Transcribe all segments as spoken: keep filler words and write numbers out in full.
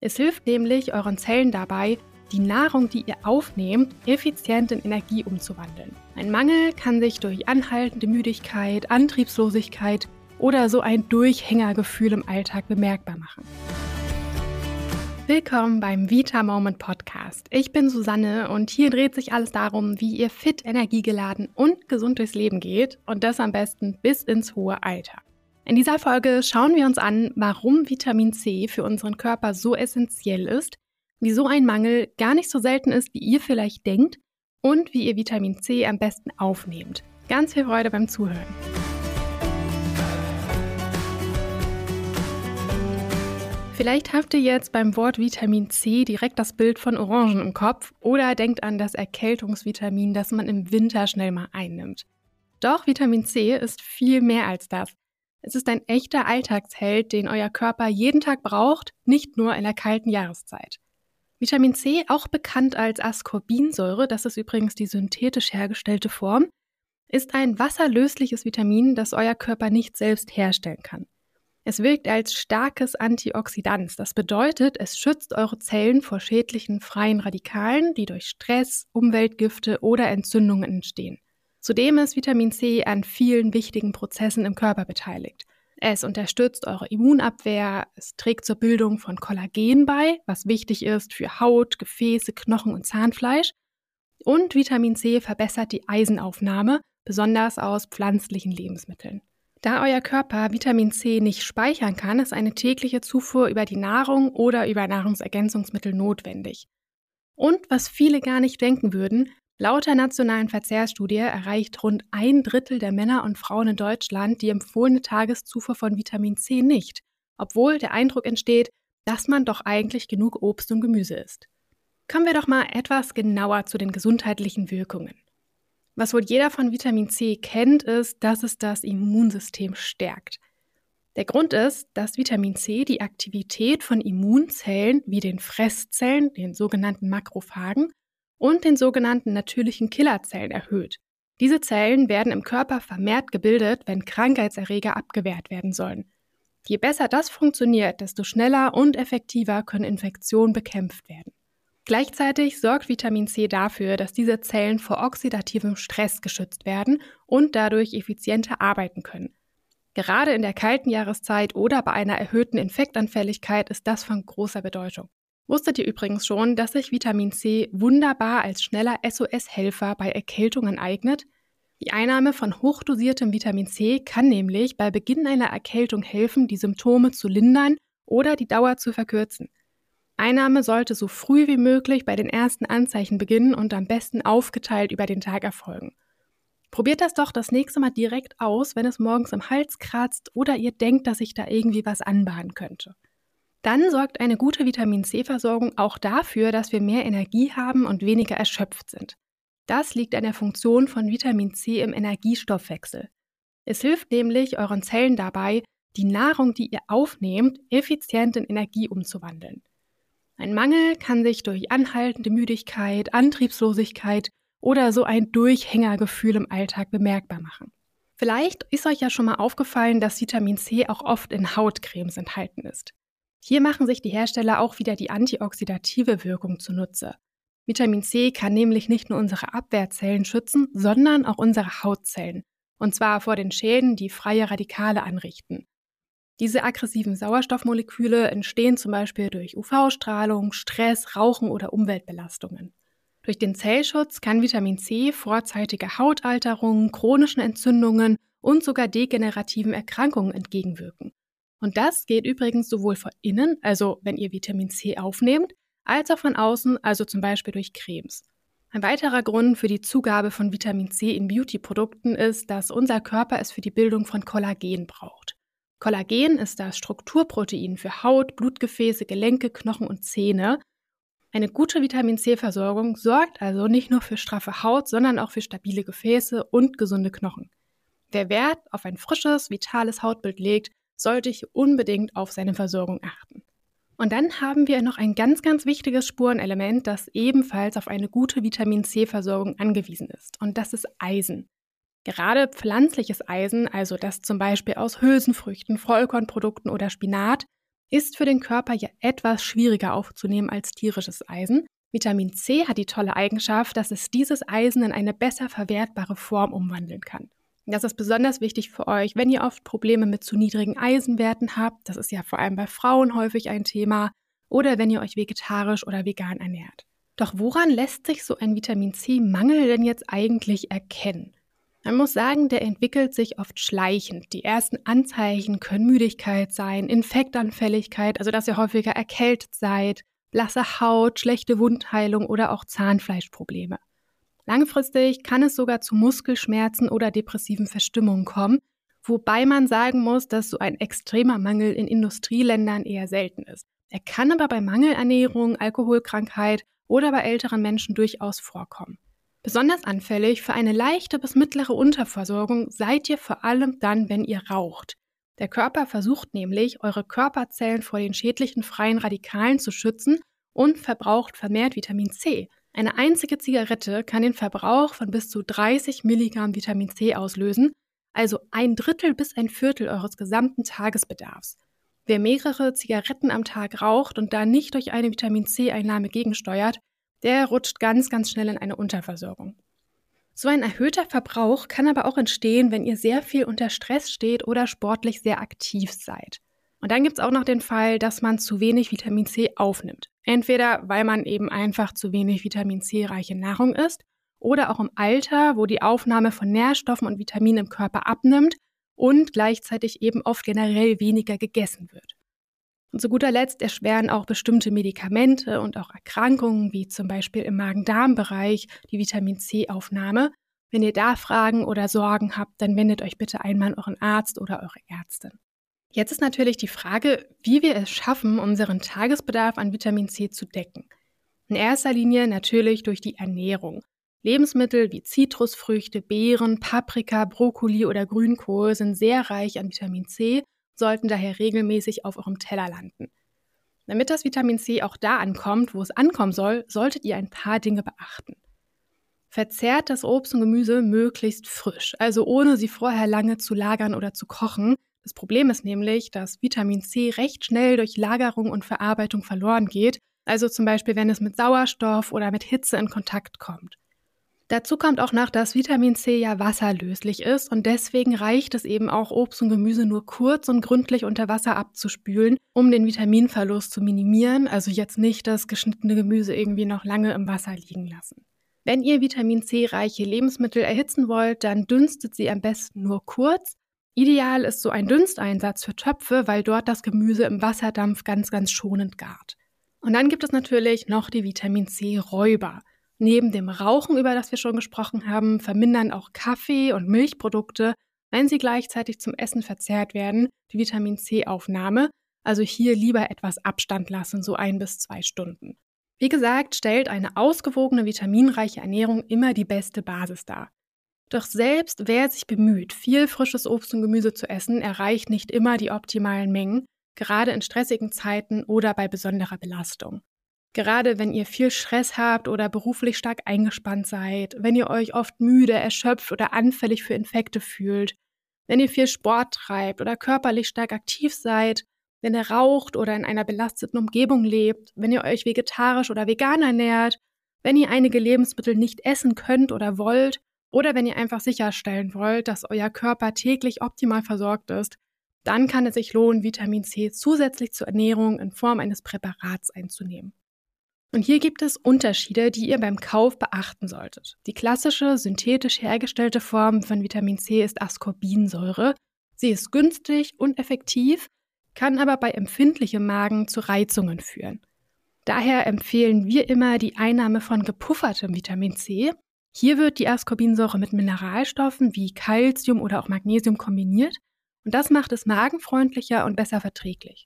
Es hilft nämlich euren Zellen dabei, die Nahrung, die ihr aufnehmt, effizient in Energie umzuwandeln. Ein Mangel kann sich durch anhaltende Müdigkeit, Antriebslosigkeit oder so ein Durchhängergefühl im Alltag bemerkbar machen. Willkommen beim Vita Moment Podcast. Ich bin Susanne und hier dreht sich alles darum, wie ihr fit, energiegeladen und gesund durchs Leben geht und das am besten bis ins hohe Alter. In dieser Folge schauen wir uns an, warum Vitamin C für unseren Körper so essentiell ist, wieso ein Mangel gar nicht so selten ist, wie ihr vielleicht denkt und wie ihr Vitamin C am besten aufnehmt. Ganz viel Freude beim Zuhören. Vielleicht habt ihr jetzt beim Wort Vitamin C direkt das Bild von Orangen im Kopf oder denkt an das Erkältungsvitamin, das man im Winter schnell mal einnimmt. Doch Vitamin C ist viel mehr als das. Es ist ein echter Alltagsheld, den euer Körper jeden Tag braucht, nicht nur in der kalten Jahreszeit. Vitamin C, auch bekannt als Ascorbinsäure, das ist übrigens die synthetisch hergestellte Form, ist ein wasserlösliches Vitamin, das euer Körper nicht selbst herstellen kann. Es wirkt als starkes Antioxidant. Das bedeutet, es schützt eure Zellen vor schädlichen freien Radikalen, die durch Stress, Umweltgifte oder Entzündungen entstehen. Zudem ist Vitamin C an vielen wichtigen Prozessen im Körper beteiligt. Es unterstützt eure Immunabwehr, es trägt zur Bildung von Kollagen bei, was wichtig ist für Haut, Gefäße, Knochen und Zahnfleisch. Und Vitamin C verbessert die Eisenaufnahme, besonders aus pflanzlichen Lebensmitteln. Da euer Körper Vitamin C nicht speichern kann, ist eine tägliche Zufuhr über die Nahrung oder über Nahrungsergänzungsmittel notwendig. Und was viele gar nicht denken würden, laut der nationalen Verzehrsstudie erreicht rund ein Drittel der Männer und Frauen in Deutschland die empfohlene Tageszufuhr von Vitamin C nicht, obwohl der Eindruck entsteht, dass man doch eigentlich genug Obst und Gemüse isst. Kommen wir doch mal etwas genauer zu den gesundheitlichen Wirkungen. Was wohl jeder von Vitamin C kennt, ist, dass es das Immunsystem stärkt. Der Grund ist, dass Vitamin C die Aktivität von Immunzellen wie den Fresszellen, den sogenannten Makrophagen, und den sogenannten natürlichen Killerzellen erhöht. Diese Zellen werden im Körper vermehrt gebildet, wenn Krankheitserreger abgewehrt werden sollen. Je besser das funktioniert, desto schneller und effektiver können Infektionen bekämpft werden. Gleichzeitig sorgt Vitamin C dafür, dass diese Zellen vor oxidativem Stress geschützt werden und dadurch effizienter arbeiten können. Gerade in der kalten Jahreszeit oder bei einer erhöhten Infektanfälligkeit ist das von großer Bedeutung. Wusstet ihr übrigens schon, dass sich Vitamin C wunderbar als schneller S O S-Helfer bei Erkältungen eignet? Die Einnahme von hochdosiertem Vitamin C kann nämlich bei Beginn einer Erkältung helfen, die Symptome zu lindern oder die Dauer zu verkürzen. Einnahme sollte so früh wie möglich bei den ersten Anzeichen beginnen und am besten aufgeteilt über den Tag erfolgen. Probiert das doch das nächste Mal direkt aus, wenn es morgens im Hals kratzt oder ihr denkt, dass sich da irgendwie was anbahnen könnte. Dann sorgt eine gute Vitamin-C-Versorgung auch dafür, dass wir mehr Energie haben und weniger erschöpft sind. Das liegt an der Funktion von Vitamin C im Energiestoffwechsel. Es hilft nämlich euren Zellen dabei, die Nahrung, die ihr aufnehmt, effizient in Energie umzuwandeln. Ein Mangel kann sich durch anhaltende Müdigkeit, Antriebslosigkeit oder so ein Durchhängergefühl im Alltag bemerkbar machen. Vielleicht ist euch ja schon mal aufgefallen, dass Vitamin C auch oft in Hautcremes enthalten ist. Hier machen sich die Hersteller auch wieder die antioxidative Wirkung zunutze. Vitamin C kann nämlich nicht nur unsere Abwehrzellen schützen, sondern auch unsere Hautzellen. Und zwar vor den Schäden, die freie Radikale anrichten. Diese aggressiven Sauerstoffmoleküle entstehen zum Beispiel durch U V-Strahlung, Stress, Rauchen oder Umweltbelastungen. Durch den Zellschutz kann Vitamin C vorzeitige Hautalterungen, chronischen Entzündungen und sogar degenerativen Erkrankungen entgegenwirken. Und das geht übrigens sowohl von innen, also wenn ihr Vitamin C aufnehmt, als auch von außen, also zum Beispiel durch Cremes. Ein weiterer Grund für die Zugabe von Vitamin C in Beauty-Produkten ist, dass unser Körper es für die Bildung von Kollagen braucht. Kollagen ist das Strukturprotein für Haut, Blutgefäße, Gelenke, Knochen und Zähne. Eine gute Vitamin-C-Versorgung sorgt also nicht nur für straffe Haut, sondern auch für stabile Gefäße und gesunde Knochen. Wer Wert auf ein frisches, vitales Hautbild legt, sollte hier unbedingt auf seine Versorgung achten. Und dann haben wir noch ein ganz, ganz wichtiges Spurenelement, das ebenfalls auf eine gute Vitamin-C-Versorgung angewiesen ist. Und das ist Eisen. Gerade pflanzliches Eisen, also das zum Beispiel aus Hülsenfrüchten, Vollkornprodukten oder Spinat, ist für den Körper ja etwas schwieriger aufzunehmen als tierisches Eisen. Vitamin C hat die tolle Eigenschaft, dass es dieses Eisen in eine besser verwertbare Form umwandeln kann. Das ist besonders wichtig für euch, wenn ihr oft Probleme mit zu niedrigen Eisenwerten habt. Das ist ja vor allem bei Frauen häufig ein Thema. Oder wenn ihr euch vegetarisch oder vegan ernährt. Doch woran lässt sich so ein Vitamin-C-Mangel denn jetzt eigentlich erkennen? Man muss sagen, der entwickelt sich oft schleichend. Die ersten Anzeichen können Müdigkeit sein, Infektanfälligkeit, also dass ihr häufiger erkältet seid, blasse Haut, schlechte Wundheilung oder auch Zahnfleischprobleme. Langfristig kann es sogar zu Muskelschmerzen oder depressiven Verstimmungen kommen, wobei man sagen muss, dass so ein extremer Mangel in Industrieländern eher selten ist. Er kann aber bei Mangelernährung, Alkoholkrankheit oder bei älteren Menschen durchaus vorkommen. Besonders anfällig für eine leichte bis mittlere Unterversorgung seid ihr vor allem dann, wenn ihr raucht. Der Körper versucht nämlich, eure Körperzellen vor den schädlichen freien Radikalen zu schützen und verbraucht vermehrt Vitamin C. Eine einzige Zigarette kann den Verbrauch von bis zu dreißig Milligramm Vitamin C auslösen, also ein Drittel bis ein Viertel eures gesamten Tagesbedarfs. Wer mehrere Zigaretten am Tag raucht und da nicht durch eine Vitamin C-Einnahme gegensteuert, der rutscht ganz, ganz schnell in eine Unterversorgung. So ein erhöhter Verbrauch kann aber auch entstehen, wenn ihr sehr viel unter Stress steht oder sportlich sehr aktiv seid. Und dann gibt es auch noch den Fall, dass man zu wenig Vitamin C aufnimmt. Entweder weil man eben einfach zu wenig Vitamin C-reiche Nahrung isst oder auch im Alter, wo die Aufnahme von Nährstoffen und Vitaminen im Körper abnimmt und gleichzeitig eben oft generell weniger gegessen wird. Und zu guter Letzt erschweren auch bestimmte Medikamente und auch Erkrankungen, wie zum Beispiel im Magen-Darm-Bereich, die Vitamin C-Aufnahme. Wenn ihr da Fragen oder Sorgen habt, dann wendet euch bitte einmal an euren Arzt oder eure Ärztin. Jetzt ist natürlich die Frage, wie wir es schaffen, unseren Tagesbedarf an Vitamin C zu decken. In erster Linie natürlich durch die Ernährung. Lebensmittel wie Zitrusfrüchte, Beeren, Paprika, Brokkoli oder Grünkohl sind sehr reich an Vitamin C, sollten daher regelmäßig auf eurem Teller landen. Damit das Vitamin C auch da ankommt, wo es ankommen soll, solltet ihr ein paar Dinge beachten. Verzehrt das Obst und Gemüse möglichst frisch, also ohne sie vorher lange zu lagern oder zu kochen. Das Problem ist nämlich, dass Vitamin C recht schnell durch Lagerung und Verarbeitung verloren geht, also zum Beispiel, wenn es mit Sauerstoff oder mit Hitze in Kontakt kommt. Dazu kommt auch noch, dass Vitamin C ja wasserlöslich ist und deswegen reicht es eben auch, Obst und Gemüse nur kurz und gründlich unter Wasser abzuspülen, um den Vitaminverlust zu minimieren, also jetzt nicht das geschnittene Gemüse irgendwie noch lange im Wasser liegen lassen. Wenn ihr Vitamin C-reiche Lebensmittel erhitzen wollt, dann dünstet sie am besten nur kurz. Ideal ist so ein Dünsteinsatz für Töpfe, weil dort das Gemüse im Wasserdampf ganz, ganz schonend gart. Und dann gibt es natürlich noch die Vitamin C-Räuber. Neben dem Rauchen, über das wir schon gesprochen haben, vermindern auch Kaffee- und Milchprodukte, wenn sie gleichzeitig zum Essen verzehrt werden, die Vitamin C-Aufnahme. Also hier lieber etwas Abstand lassen, so ein bis zwei Stunden. Wie gesagt, stellt eine ausgewogene, vitaminreiche Ernährung immer die beste Basis dar. Doch selbst wer sich bemüht, viel frisches Obst und Gemüse zu essen, erreicht nicht immer die optimalen Mengen, gerade in stressigen Zeiten oder bei besonderer Belastung. Gerade wenn ihr viel Stress habt oder beruflich stark eingespannt seid, wenn ihr euch oft müde, erschöpft oder anfällig für Infekte fühlt, wenn ihr viel Sport treibt oder körperlich stark aktiv seid, wenn ihr raucht oder in einer belasteten Umgebung lebt, wenn ihr euch vegetarisch oder vegan ernährt, wenn ihr einige Lebensmittel nicht essen könnt oder wollt oder wenn ihr einfach sicherstellen wollt, dass euer Körper täglich optimal versorgt ist, dann kann es sich lohnen, Vitamin C zusätzlich zur Ernährung in Form eines Präparats einzunehmen. Und hier gibt es Unterschiede, die ihr beim Kauf beachten solltet. Die klassische, synthetisch hergestellte Form von Vitamin C ist Ascorbinsäure. Sie ist günstig und effektiv, kann aber bei empfindlichem Magen zu Reizungen führen. Daher empfehlen wir immer die Einnahme von gepuffertem Vitamin C. Hier wird die Ascorbinsäure mit Mineralstoffen wie Calcium oder auch Magnesium kombiniert und das macht es magenfreundlicher und besser verträglich.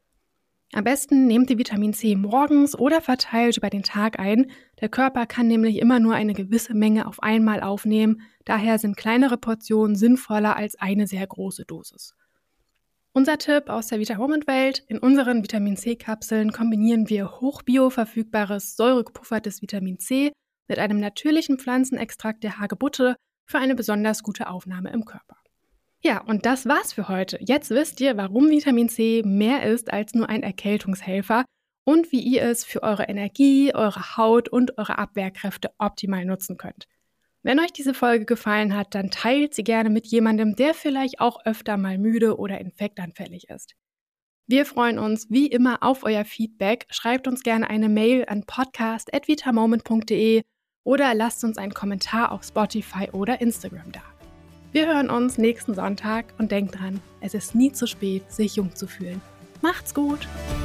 Am besten nehmt ihr Vitamin C morgens oder verteilt über den Tag ein. Der Körper kann nämlich immer nur eine gewisse Menge auf einmal aufnehmen. Daher sind kleinere Portionen sinnvoller als eine sehr große Dosis. Unser Tipp aus der Vita-Moment-Welt: In unseren Vitamin C-Kapseln kombinieren wir hochbioverfügbares, säuregepuffertes Vitamin C mit einem natürlichen Pflanzenextrakt der Hagebutte für eine besonders gute Aufnahme im Körper. Ja, und das war's für heute. Jetzt wisst ihr, warum Vitamin C mehr ist als nur ein Erkältungshelfer und wie ihr es für eure Energie, eure Haut und eure Abwehrkräfte optimal nutzen könnt. Wenn euch diese Folge gefallen hat, dann teilt sie gerne mit jemandem, der vielleicht auch öfter mal müde oder infektanfällig ist. Wir freuen uns wie immer auf euer Feedback. Schreibt uns gerne eine Mail an podcast at vitamoment punkt de oder lasst uns einen Kommentar auf Spotify oder Instagram da. Wir hören uns nächsten Sonntag und denkt dran, es ist nie zu spät, sich jung zu fühlen. Macht's gut!